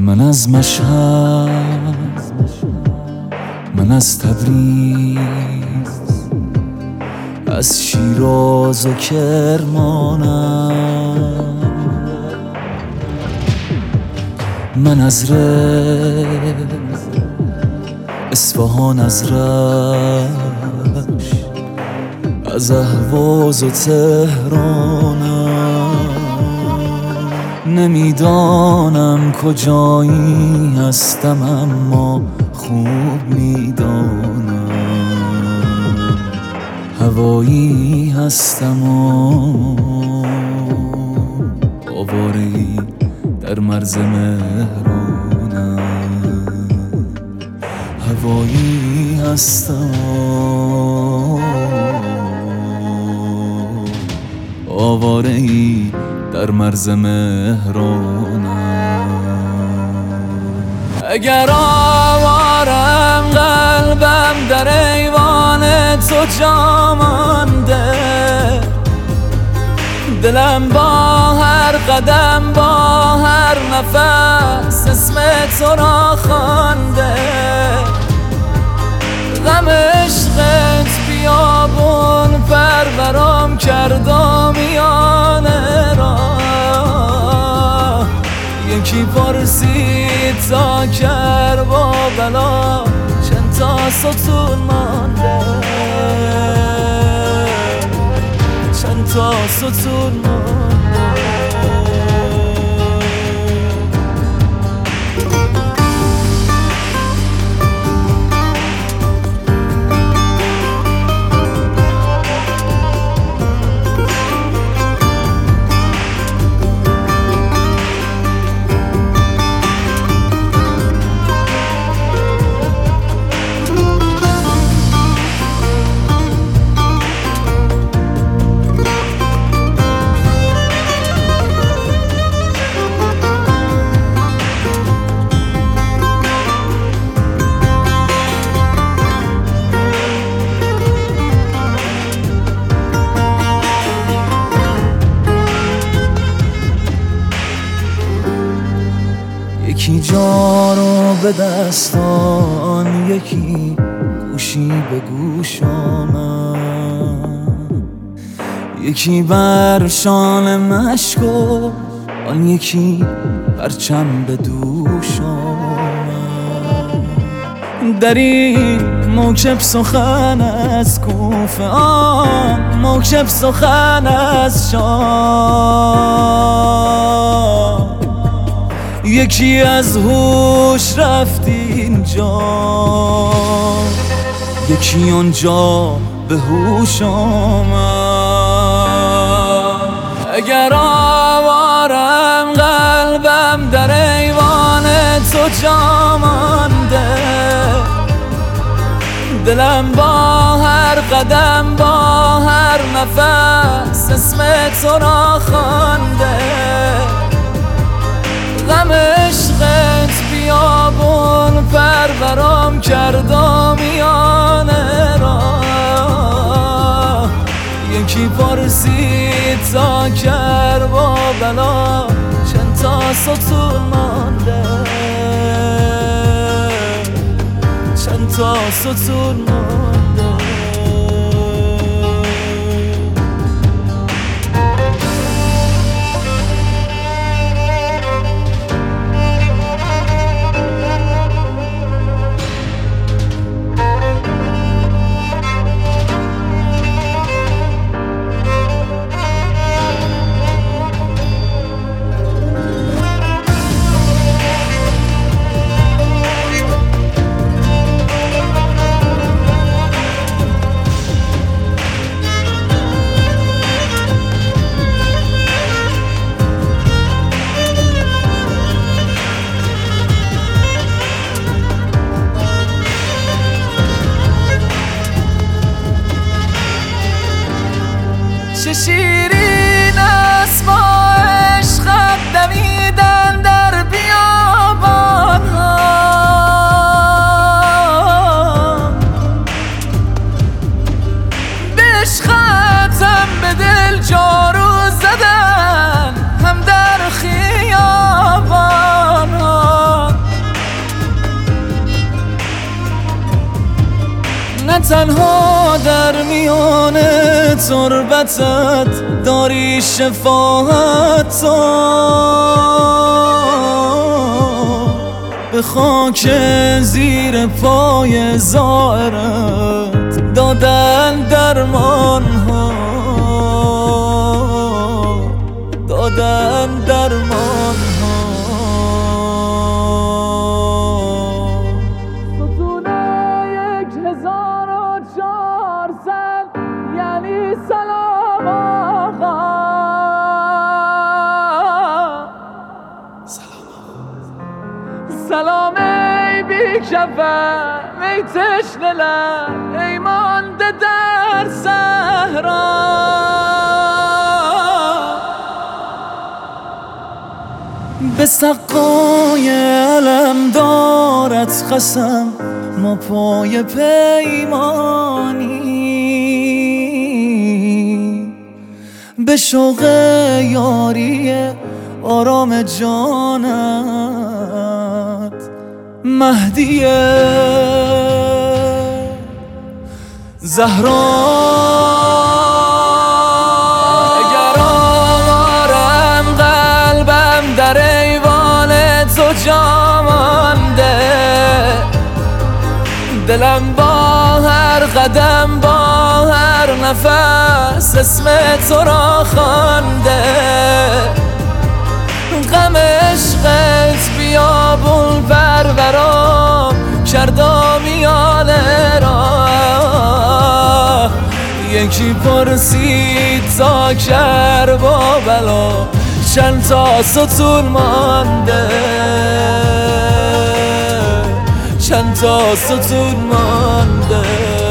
من از مشهد، من از تبریز، از شیراز و کرمانم، من از رز، اصفهان، از رشت، از اهواز و تهرانم. نمیدانم کجایی هستم اما خوب میدانم هوایی هستم و آواره‌ای در مرز مهرانم. هوایی هستم و آواره‌ای در مرز مهرانم. اگر آوارم قلبم در ایوان تو جا مانده، دلم با هر قدم با هر نفس اسم تو را خوانده. غم عشقت بیابون پرورم کرد و میانه را. یکی پرسید تا کربلا چند تا ستون مانده، چند تا ستون مانده. یکی جا رو به دستان، یکی گوشی به گوشم، یکی بر شانه مشک و آن یکی پرچم به دوشم. در این موکب سخن از کوفه، آن موکب سخن از شام. یکی از هوش رفت اینجا، یکی اونجا به هوش آمد. اگر آوارم قلبم در ایوان تو جا مانده، دلم با هر قدم با هر نفس اسم تو را خوانده. غم عشقت بیابون پرورم کرد و میانه را. یکی پرسید تا کربلا چند تا ستون مانده، چند تا ستون مانده. چه شیرین است با عشقت دویدن در بیابان ها. به عشقت هم به دل جارو زدن هم در خیابان ها. تنها در میان تربتت داری شفاعت تو، به خاک زیر پای زائرت دادن درمان ها، دادن درمان ها. ستونه 1400 یعنی سلام آقا، سلام ای بی کفن، ای تشنه لب، ای مانده در صحرا. به سقای علم دارت قسم ما پای پیمانی، به شوق یاری آرام جانت مهدی زهرا. اگر آوارم قلبم در ایوان تو جا مانده، دلم با هر قدم با هر نفس اسم تو را خوانده، غم عشقت بیابون پرورام کردا میانه را. یکی پرسید تا کرب و بلا چند تا ستون مانده، چند تا ستون مانده.